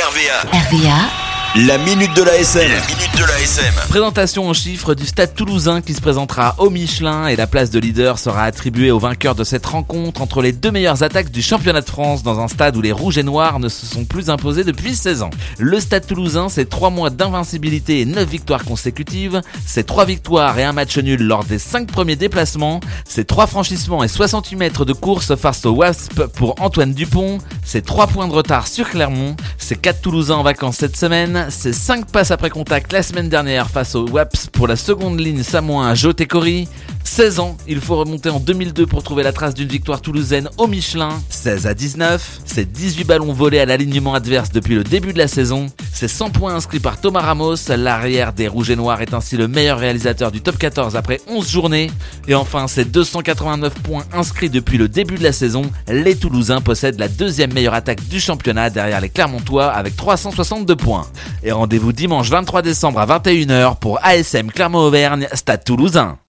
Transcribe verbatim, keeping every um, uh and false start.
R V A. R V A. La minute de l'A S M. La minute de l'A S M. Présentation en chiffres du Stade Toulousain qui se présentera au Michelin et la place de leader sera attribuée au vainqueur de cette rencontre entre les deux meilleures attaques du championnat de France dans un stade où les Rouges et Noirs ne se sont plus imposés depuis seize ans. Le Stade Toulousain, c'est trois mois d'invincibilité et neuf victoires consécutives, c'est trois victoires et un match nul lors des cinq premiers déplacements, c'est trois franchissements et soixante-huit mètres de course face au Wasp pour Antoine Dupont, c'est trois points de retard sur Clermont, c'est quatre Toulousains en vacances cette semaine, c'est cinq passes après contact la semaine dernière face au Waps pour la seconde ligne samoin Joe Tekori. seize ans, il faut remonter en deux mille deux pour trouver la trace d'une victoire toulousaine au Michelin. seize à dix-neuf, c'est dix-huit ballons volés à l'alignement adverse depuis le début de la saison. C'est cent points inscrits par Thomas Ramos, l'arrière des Rouges et Noirs est ainsi le meilleur réalisateur du top quatorze après onze journées. Et enfin, c'est deux cent quatre-vingt-neuf points inscrits depuis le début de la saison. Les Toulousains possèdent la deuxième meilleure attaque du championnat derrière les Clermontois avec trois cent soixante-deux points. Et rendez-vous dimanche vingt-trois décembre à vingt et une heures pour A S M Clermont-Auvergne, Stade Toulousain.